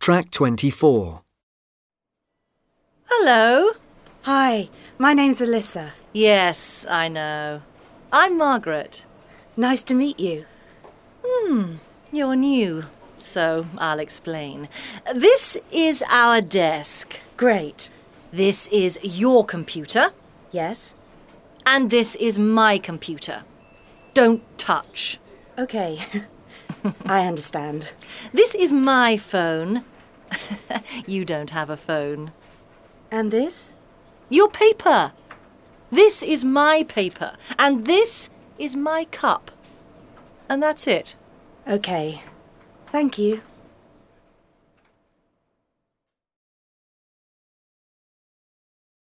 Track 24. Hello. Hi, my name's Alyssa. Yes, I know. I'm Margaret. Nice to meet you. You're new, so I'll explain. This is our desk. Great. This is your computer. Yes? And this is my computer. Don't touch. Okay. I understand. This is my phone. You don't have a phone. And this? Your paper. This is my paper. And this is my cup. And that's it. Okay. Thank you.